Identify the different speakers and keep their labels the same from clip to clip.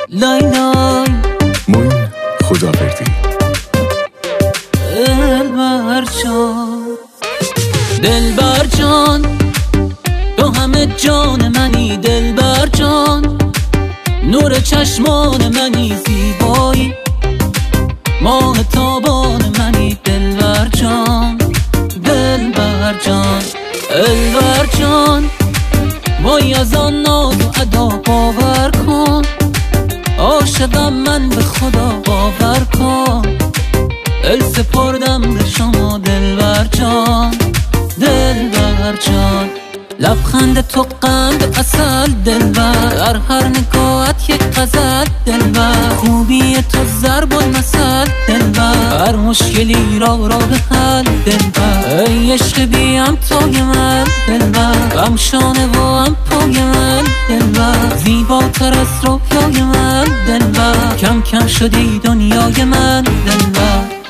Speaker 1: لای لای
Speaker 2: موین خداوردی.
Speaker 1: دلبر جان، دلبر جان، تو همه جان منی دلبر جان، نور چشمان منی، زیبایی ماه تابان منی دلبر جان، دلبر جان، دلبر جان، وای از آن ناز و ادا باور کن، عاشقم من به خدا باور کن، دل سپردم به شما دلبر جان، دلبر جان، لبخند تو قند اصل دلبر، هر نگاهت یک غزل دلبر، خوبی تو ضرب المثل دلبر، هر مشکلی راه حل دلبر، ای عشق بیم توی من دلبر، هم شانه و هم پای من دلبر، زیباتر از رویای من دلبر، کم کم شدی دنیای من دلبر.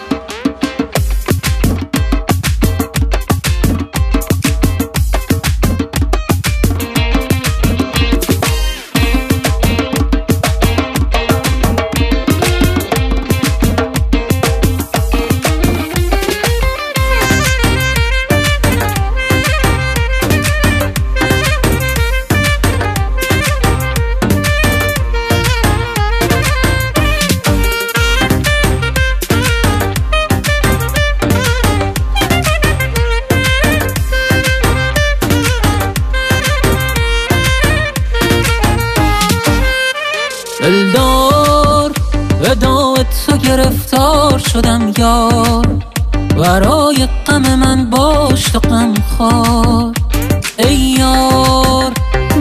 Speaker 1: دلدار وداع تو گرفتار شدم یار، برای غم من باش تو غم خوار، ای یار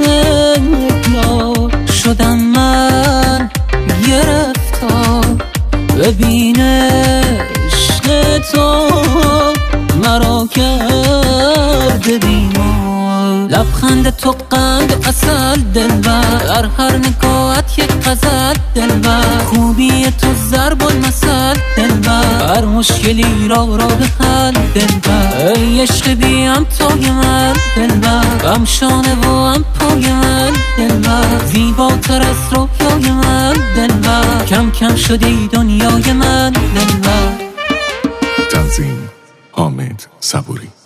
Speaker 1: شدم من گرفتار، ببین عشق تو مرا کرده بیمار، لبخند تو قند اصل دلبر، هر نگاهت یک غزل دلبر، خوبی تو ضرب المثل دلبر، هر مشکلی راه حل دلبر، ای عشق بیم توی من دلبر، هم شانه و هم پای من دلبر، زیباتر از رویای من دلبر، کم کم شدی دنیای من دلبر.
Speaker 2: تنظیم حامد صبوری.